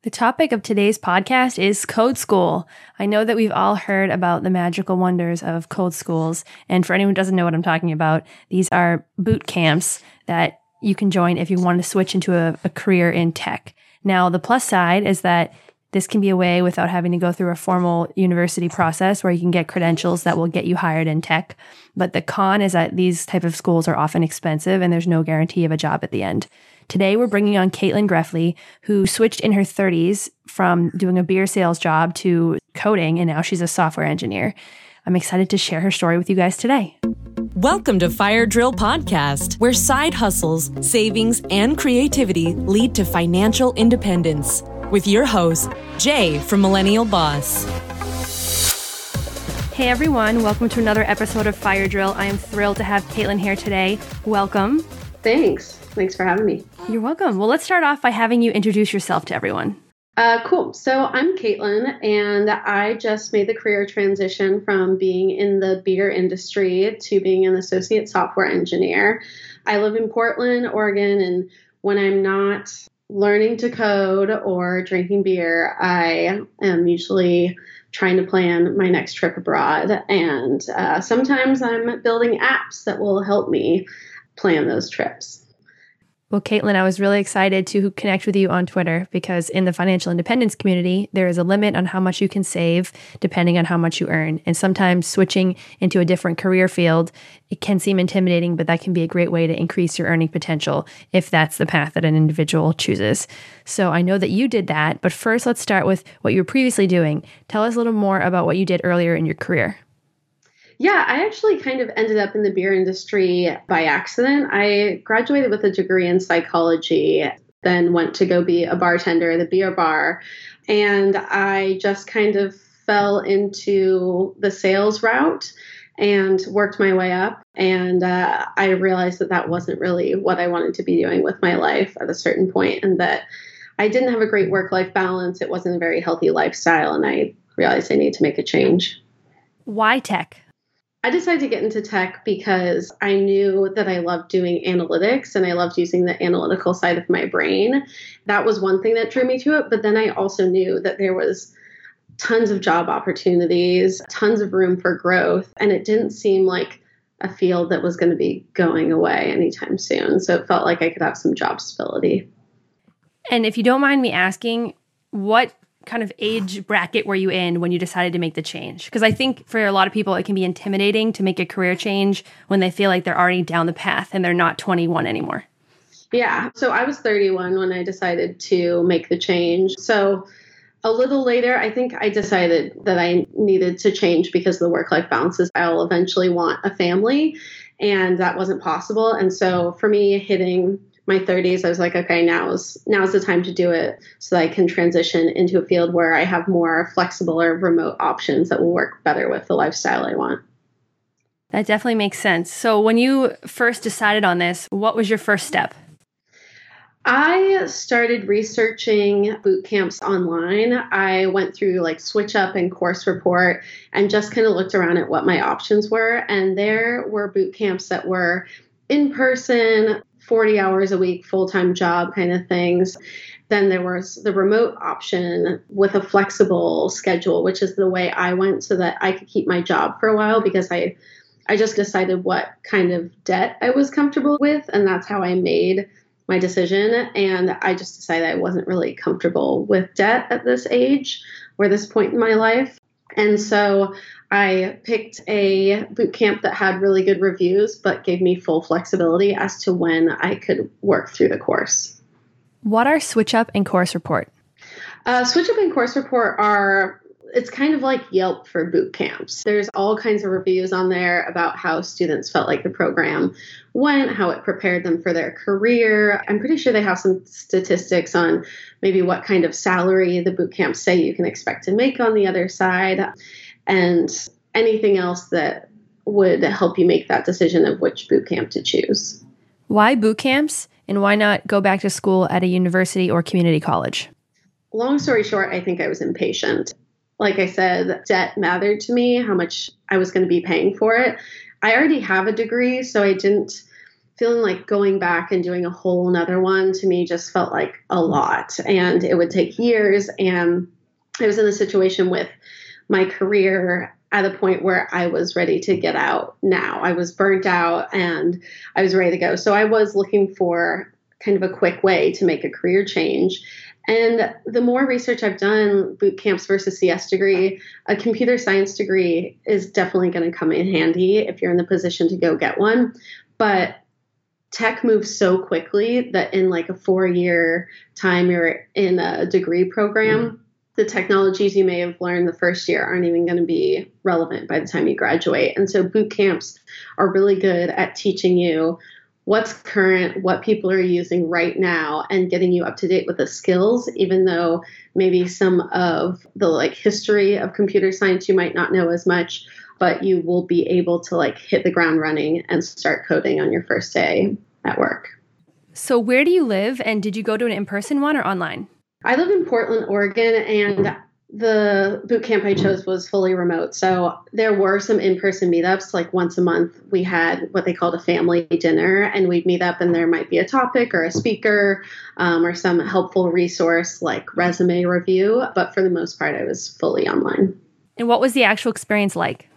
The topic of today's podcast is Code School. I know that we've all heard about the magical wonders of code schools. And for anyone who doesn't know what I'm talking about, these are boot camps that you can join if you want to switch into a career in tech. Now, the plus side is that this can be a way without having to go through a formal university process where you can get credentials that will get you hired in tech. But the con is that these type of schools are often expensive and there's no guarantee of a job at the end. Today, we're bringing on Caitlin Greffley, who switched in her 30s from doing a beer sales job to coding, and now she's a software engineer. I'm excited to share her story with you guys today. Welcome to Fire Drill Podcast, where side hustles, savings, and creativity lead to financial independence. With your host, Jay from Millennial Boss. Hey everyone, welcome to another episode of Fire Drill. I am thrilled to have Caitlin here today. Welcome. Thanks for having me. You're welcome. Well, let's start off by having you introduce yourself to everyone. Cool. So I'm Caitlin, and I just made the career transition from being in the beer industry to being an associate software engineer. I live in Portland, Oregon, and when I'm not learning to code or drinking beer, I am usually trying to plan my next trip abroad. And sometimes I'm building apps that will help me plan those trips. Well, Caitlin, I was really excited to connect with you on Twitter because in the financial independence community, there is a limit on how much you can save depending on how much you earn. And sometimes switching into a different career field, it can seem intimidating, but that can be a great way to increase your earning potential if that's the path that an individual chooses. So I know that you did that, but first let's start with what you were previously doing. Tell us a little more about what you did earlier in your career. Yeah, I actually kind of ended up in the beer industry by accident. I graduated with a degree in psychology, then went to go be a bartender at a beer bar. And I just kind of fell into the sales route and worked my way up. And I realized that that wasn't really what I wanted to be doing with my life at a certain point, and that I didn't have a great work-life balance. It wasn't a very healthy lifestyle, and I realized I need to make a change. Why tech? I decided to get into tech because I knew that I loved doing analytics and I loved using the analytical side of my brain. That was one thing that drew me to it. But then I also knew that there was tons of job opportunities, tons of room for growth, and it didn't seem like a field that was going to be going away anytime soon. So it felt like I could have some job stability. And if you don't mind me asking, what kind of age bracket were you in when you decided to make the change? Because I think for a lot of people, it can be intimidating to make a career change when they feel like they're already down the path and they're not 21 anymore. Yeah. So I was 31 when I decided to make the change. So a little later, I think I decided that I needed to change because the work-life balance is I'll eventually want a family, and that wasn't possible. And so for me, hitting my 30s, I was like, okay, now's the time to do it so that I can transition into a field where I have more flexible or remote options that will work better with the lifestyle I want. That definitely makes sense. So when you first decided on this, what was your first step? I started researching boot camps online. I went through like SwitchUp and Course Report and just kind of looked around at what my options were. And there were boot camps that were in person, 40 hours a week, full-time job kind of things. Then there was the remote option with a flexible schedule, which is the way I went so that I could keep my job for a while because I just decided what kind of debt I was comfortable with. And that's how I made my decision. And I just decided I wasn't really comfortable with debt at this age or this point in my life. And so I picked a boot camp that had really good reviews, but gave me full flexibility as to when I could work through the course. What are SwitchUp and Course Report? SwitchUp and Course Report it's kind of like Yelp for boot camps. There's all kinds of reviews on there about how students felt like the program went, how it prepared them for their career. I'm pretty sure they have some statistics on maybe what kind of salary the boot camps say you can expect to make on the other side, and anything else that would help you make that decision of which boot camp to choose. Why boot camps, and why not go back to school at a university or community college? Long story short, I think I was impatient. Like I said, debt mattered to me, how much I was going to be paying for it. I already have a degree, so I didn't feeling like going back and doing a whole nother one to me just felt like a lot, and it would take years. And I was in a situation with my career at a point where I was ready to get out now. I was burnt out and I was ready to go. So I was looking for kind of a quick way to make a career change. And the more research I've done, boot camps versus CS degree, a computer science degree is definitely going to come in handy if you're in the position to go get one. But tech moves so quickly that in like a 4-year time you're in a degree program, the technologies you may have learned the first year aren't even going to be relevant by the time you graduate. And so boot camps are really good at teaching you what's current, what people are using right now, and getting you up to date with the skills, even though maybe some of the like history of computer science you might not know as much, but you will be able to like hit the ground running and start coding on your first day at work. So where do you live, and did you go to an in-person one or online? I live in Portland, Oregon, and the boot camp I chose was fully remote. So there were some in-person meetups. Like once a month, we had what they called a family dinner, and we'd meet up and there might be a topic or a speaker or some helpful resource like resume review. But for the most part, I was fully online. And what was the actual experience like?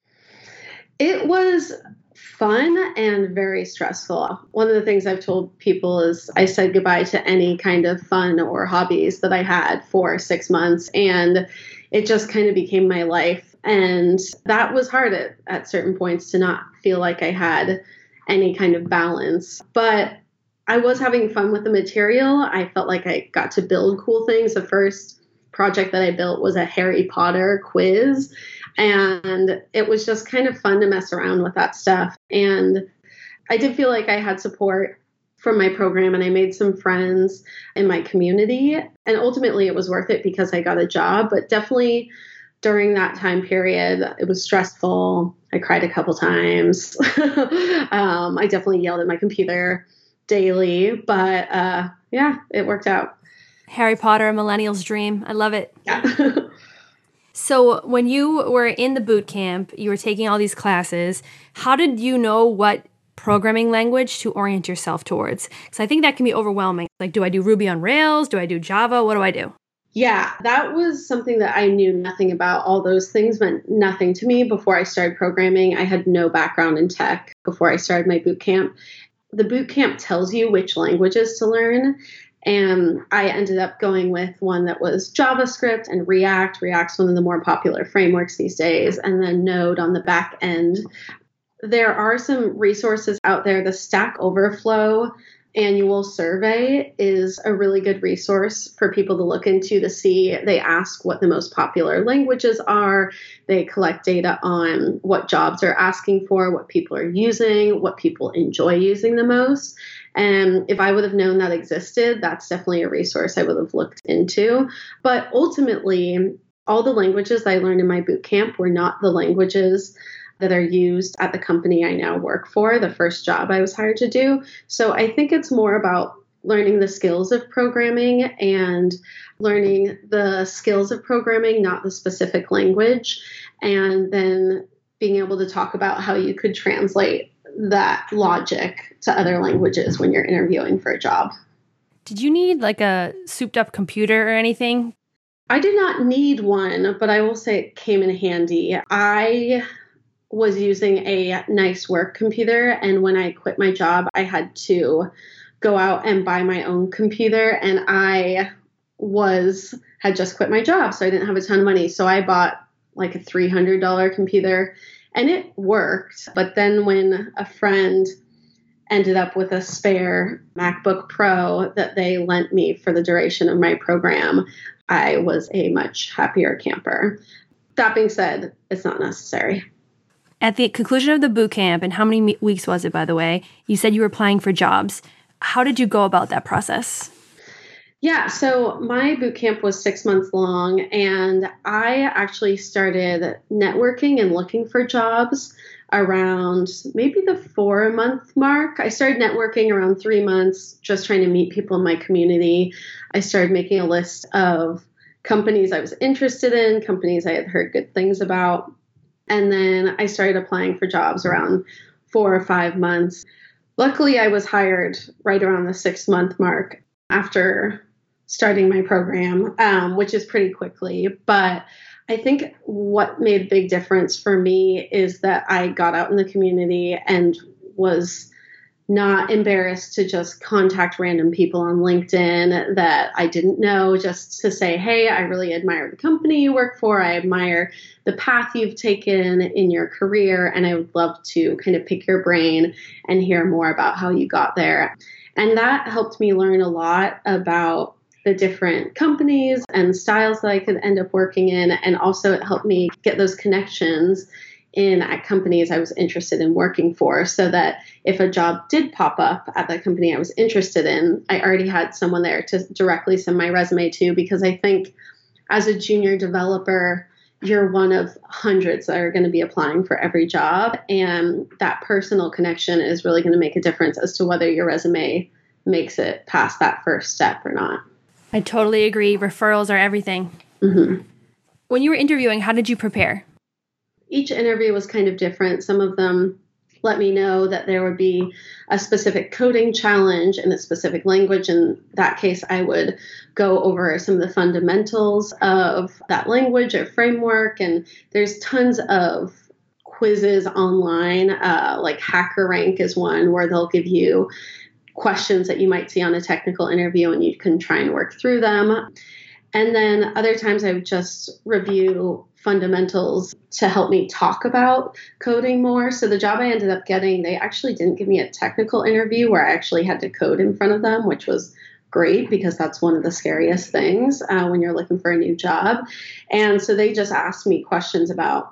It was fun and very stressful. One of the things I've told people is I said goodbye to any kind of fun or hobbies that I had for 6 months, and it just kind of became my life. And that was hard at certain points to not feel like I had any kind of balance. But I was having fun with the material. I felt like I got to build cool things. The first project that I built was a Harry Potter quiz. And it was just kind of fun to mess around with that stuff. And I did feel like I had support from my program, and I made some friends in my community. And ultimately it was worth it because I got a job. But definitely during that time period, it was stressful. I cried a couple times. I definitely yelled at my computer daily. But yeah, it worked out. Harry Potter, a millennial's dream. I love it. Yeah. So when you were in the boot camp, you were taking all these classes. How did you know what programming language to orient yourself towards? Because I think that can be overwhelming. Like, do I do Ruby on Rails? Do I do Java? What do I do? Yeah, that was something that I knew nothing about. All those things meant nothing to me before I started programming. I had no background in tech before I started my boot camp. The boot camp tells you which languages to learn. And I ended up going with one that was JavaScript and React. React's one of the more popular frameworks these days, and then Node on the back end. There are some resources out there. The Stack Overflow annual survey is a really good resource for people to look into to see. They ask what the most popular languages are. They collect data on what jobs are asking for, what people are using, what people enjoy using the most. And if I would have known that existed, that's definitely a resource I would have looked into. But ultimately, all the languages I learned in my boot camp were not the languages that are used at the company I now work for, the first job I was hired to do. So I think it's more about learning the skills of programming and learning the skills of programming, not the specific language, and then being able to talk about how you could translate that logic to other languages when you're interviewing for a job. Did you need like a souped up computer or anything? I did not need one, but I will say it came in handy. I was using a nice work computer, and when I quit my job, I had to go out and buy my own computer, and I had just quit my job, so I didn't have a ton of money. So I bought like a $300 computer, and it worked. But then when a friend ended up with a spare MacBook Pro that they lent me for the duration of my program, I was a much happier camper. That being said, it's not necessary. At the conclusion of the boot camp, and how many weeks was it, by the way, you said you were applying for jobs. How did you go about that process? Yeah, so my boot camp was 6 months long, and I actually started networking and looking for jobs around maybe the 4-month mark. I started networking around 3 months, just trying to meet people in my community. I started making a list of companies I was interested in, companies I had heard good things about. And then I started applying for jobs around 4 or 5 months. Luckily, I was hired right around the 6-month mark after starting my program, which is pretty quickly. But I think what made a big difference for me is that I got out in the community and was not embarrassed to just contact random people on LinkedIn that I didn't know, just to say, hey, I really admire the company you work for. I admire the path you've taken in your career, and I would love to kind of pick your brain and hear more about how you got there. And that helped me learn a lot about the different companies and styles that I could end up working in. And also it helped me get those connections in at companies I was interested in working for, so that if a job did pop up at that company I was interested in, I already had someone there to directly send my resume to, because I think as a junior developer, you're one of hundreds that are going to be applying for every job. And that personal connection is really going to make a difference as to whether your resume makes it past that first step or not. I totally agree. Referrals are everything. Mm-hmm. When you were interviewing, how did you prepare? Each interview was kind of different. Some of them let me know that there would be a specific coding challenge in a specific language. In that case, I would go over some of the fundamentals of that language or framework. And there's tons of quizzes online, like HackerRank is one where they'll give you questions that you might see on a technical interview and you can try and work through them. And then other times I would just review fundamentals to help me talk about coding more. So the job I ended up getting, they actually didn't give me a technical interview where I actually had to code in front of them, which was great because that's one of the scariest things when you're looking for a new job. And so they just asked me questions about,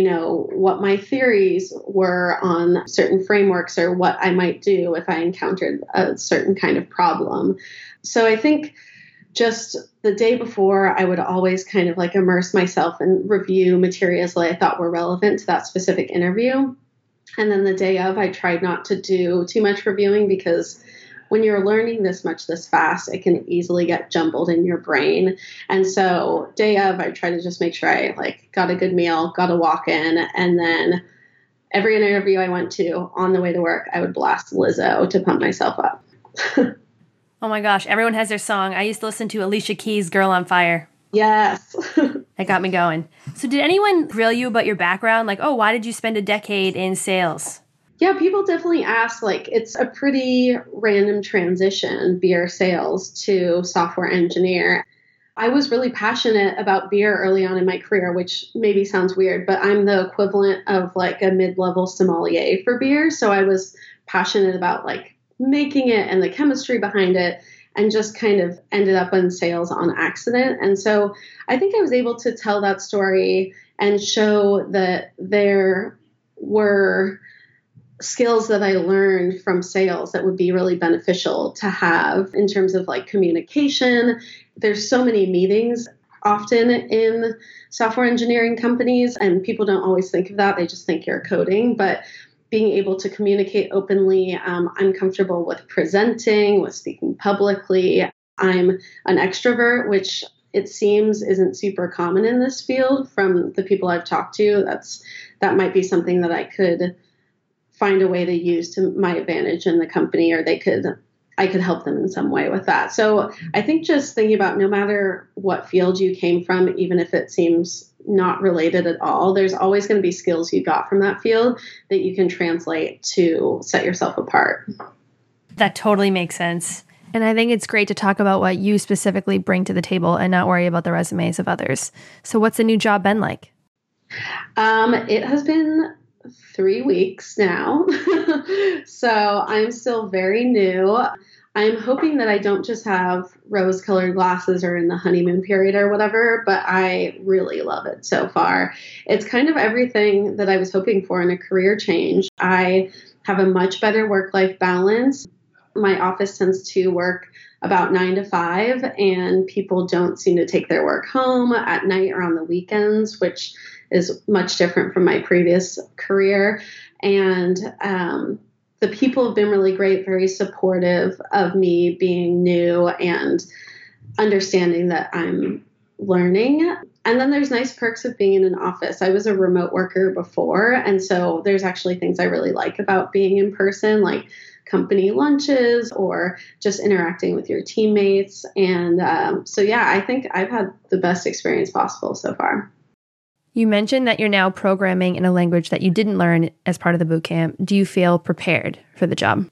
what my theories were on certain frameworks or what I might do if I encountered a certain kind of problem. So I think just the day before, I would always kind of like immerse myself and review materials that I thought were relevant to that specific interview. And then the day of, I tried not to do too much reviewing, because when you're learning this much this fast, it can easily get jumbled in your brain. And so day of, I try to just make sure I got a good meal, got a walk in, and then every interview I went to on the way to work, I would blast Lizzo to pump myself up. Oh my gosh, everyone has their song. I used to listen to Alicia Keys' Girl on Fire. Yes. That got me going. So did anyone grill you about your background? Like, oh, why did you spend a decade in sales? Yeah, people definitely ask. It's a pretty random transition, beer sales to software engineer. I was really passionate about beer early on in my career, which maybe sounds weird, but I'm the equivalent of a mid-level sommelier for beer. So I was passionate about making it and the chemistry behind it, and just kind of ended up in sales on accident. And so I think I was able to tell that story and show that there were skills that I learned from sales that would be really beneficial to have in terms of communication. There's so many meetings often in software engineering companies, and people don't always think of that. They just think you're coding, but being able to communicate openly. I'm comfortable with presenting, with speaking publicly. I'm an extrovert, which it seems isn't super common in this field from the people I've talked to. That might be something that I could find a way to use to my advantage in the company, or I could help them in some way with that. So I think just thinking about no matter what field you came from, even if it seems not related at all, there's always going to be skills you got from that field that you can translate to set yourself apart. That totally makes sense. And I think it's great to talk about what you specifically bring to the table and not worry about the resumes of others. So what's the new job been like? It has been 3 weeks now. So I'm still very new. I'm hoping that I don't just have rose-colored glasses or in the honeymoon period or whatever, but I really love it so far. It's kind of everything that I was hoping for in a career change. I have a much better work-life balance. My office tends to work about 9 to 5, and people don't seem to take their work home at night or on the weekends, which is much different from my previous career. And the people have been really great, very supportive of me being new and understanding that I'm learning. And then there's nice perks of being in an office. I was a remote worker before, and so there's actually things I really like about being in person, like company lunches or just interacting with your teammates. And so, yeah, I think I've had the best experience possible so far. You mentioned that you're now programming in a language that you didn't learn as part of the boot camp. Do you feel prepared for the job?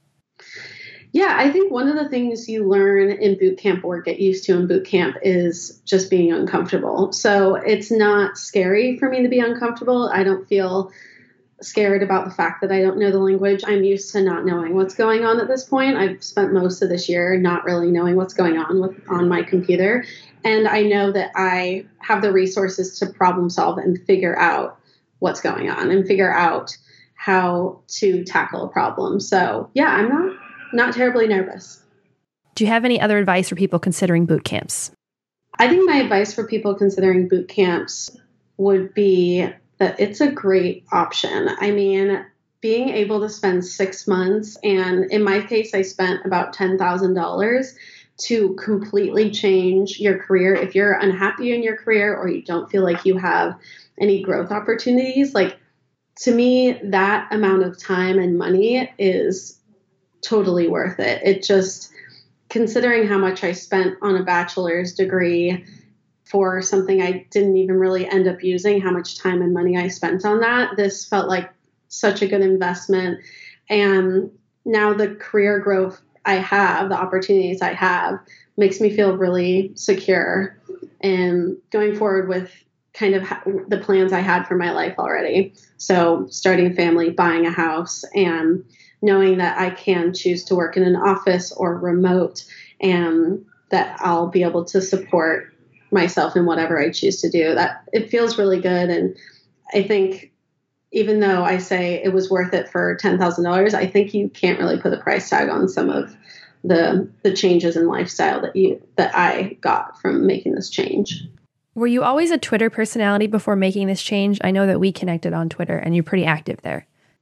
Yeah, I think one of the things you learn in boot camp or get used to in boot camp is just being uncomfortable. So it's not scary for me to be uncomfortable. I don't feel scared about the fact that I don't know the language. I'm used to not knowing what's going on at this point. I've spent most of this year not really knowing what's going on my computer. And I know that I have the resources to problem solve and figure out what's going on and figure out how to tackle a problem. So yeah, I'm not terribly nervous. Do you have any other advice for people considering boot camps? I think my advice for people considering boot camps would be that it's a great option. I mean, being able to spend 6 months, and in my case, I spent about $10,000 to completely change your career. If you're unhappy in your career or you don't feel like you have any growth opportunities, like, to me, that amount of time and money is totally worth it. It just, considering how much I spent on a bachelor's degree for something I didn't even really end up using, how much time and money I spent on that, this felt like such a good investment. And now the career growth I have, the opportunities I have, makes me feel really secure and going forward with kind of the plans I had for my life already. So starting a family, buying a house, and knowing that I can choose to work in an office or remote, and that I'll be able to support myself in whatever I choose to do. That it feels really good. And I think even though I say it was worth it for $10,000, I think you can't really put a price tag on some of the changes in lifestyle that I got from making this change. Were you always a Twitter personality before making this change? I know that we connected on Twitter and you're pretty active there.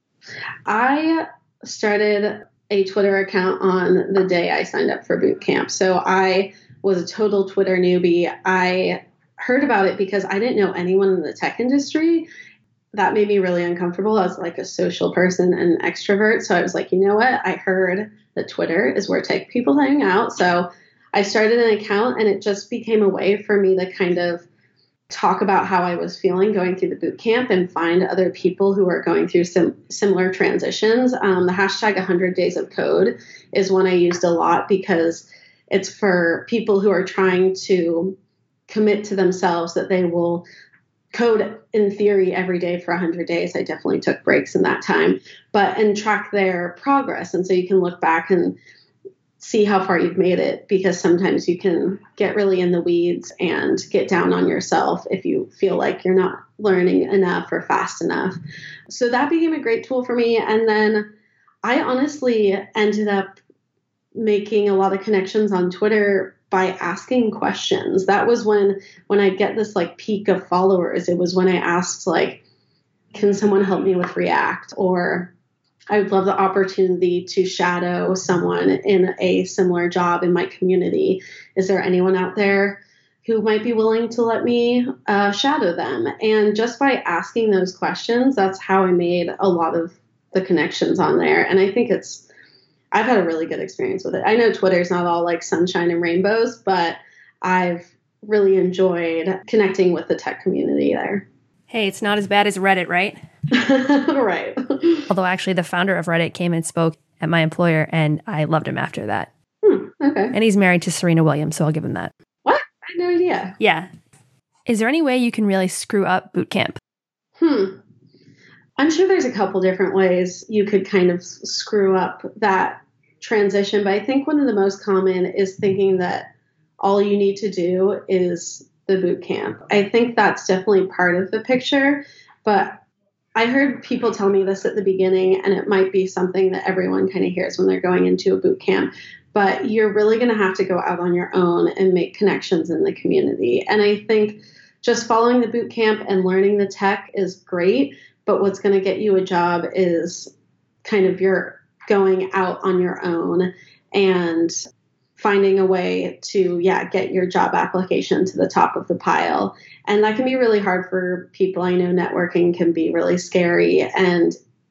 I started a Twitter account on the day I signed up for boot camp. So I was a total Twitter newbie. I heard about it because I didn't know anyone in the tech industry. That made me really uncomfortable. I was like a social person and an extrovert. So I was like, you know what? I heard that Twitter is where tech people hang out. So I started an account, and it just became a way for me to kind of talk about how I was feeling going through the boot camp and find other people who are going through similar transitions. The hashtag 100 Days of Code is one I used a lot because it's for people who are trying to commit to themselves that they will code in theory every day for 100 days. I definitely took breaks in that time, and track their progress. And so you can look back and see how far you've made it, because sometimes you can get really in the weeds and get down on yourself if you feel like you're not learning enough or fast enough. So that became a great tool for me. And then I honestly ended up making a lot of connections on Twitter by asking questions. That was when I get this like peak of followers, it was when I asked, like, can someone help me with React? Or I would love the opportunity to shadow someone in a similar job in my community. Is there anyone out there who might be willing to let me shadow them? And just by asking those questions, that's how I made a lot of the connections on there. And I think I've had a really good experience with it. I know Twitter's not all like sunshine and rainbows, but I've really enjoyed connecting with the tech community there. Hey, it's not as bad as Reddit, right? Right. Although actually the founder of Reddit came and spoke at my employer, and I loved him after that. Okay. And he's married to Serena Williams, so I'll give him that. What? I had no idea. Yeah. Is there any way you can really screw up boot camp? I'm sure there's a couple different ways you could kind of screw up that transition, but I think one of the most common is thinking that all you need to do is the boot camp. I think that's definitely part of the picture, but I heard people tell me this at the beginning, and it might be something that everyone kind of hears when they're going into a boot camp, but you're really going to have to go out on your own and make connections in the community. And I think just following the boot camp and learning the tech is great, but what's going to get you a job is kind of your going out on your own and finding a way to, get your job application to the top of the pile. And that can be really hard for people. I know networking can be really scary, and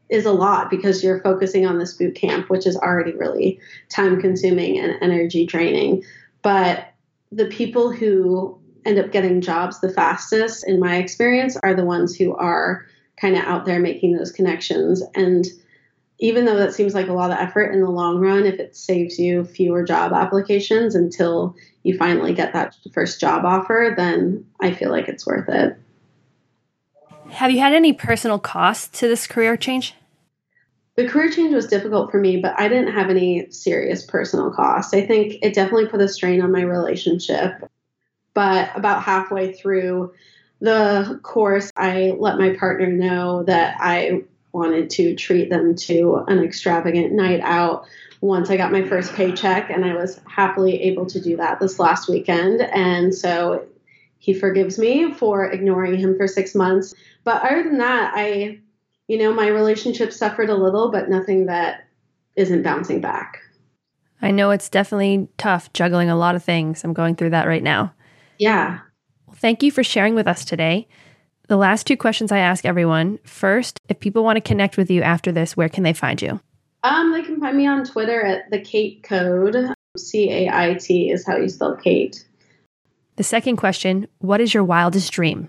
is a lot because you're focusing on this boot camp, which is already really time consuming and energy draining. But the people who end up getting jobs the fastest, in my experience, are the ones who are kind of out there making those connections. And even though that seems like a lot of effort in the long run, if it saves you fewer job applications until you finally get that first job offer, then I feel like it's worth it. Have you had any personal costs to this career change? The career change was difficult for me, but I didn't have any serious personal costs. I think it definitely put a strain on my relationship. But about halfway through the course, I let my partner know that I wanted to treat them to an extravagant night out once I got my first paycheck, and I was happily able to do that this last weekend. And so he forgives me for ignoring him for 6 months. But other than that, my relationship suffered a little, but nothing that isn't bouncing back. I know it's definitely tough juggling a lot of things. I'm going through that right now. Yeah. Well, thank you for sharing with us today. The last 2 questions I ask everyone. First, if people want to connect with you after this, where can they find you? They can find me on Twitter at the Kate Code. CAIT is how you spell Kate. The second question, what is your wildest dream?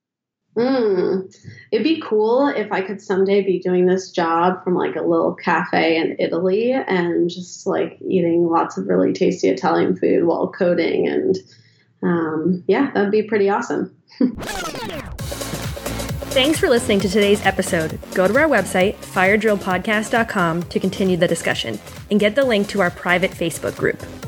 It'd be cool if I could someday be doing this job from like a little cafe in Italy and just like eating lots of really tasty Italian food while coding. And that'd be pretty awesome. Thanks for listening to today's episode. Go to our website, firedrillpodcast.com, to continue the discussion and get the link to our private Facebook group.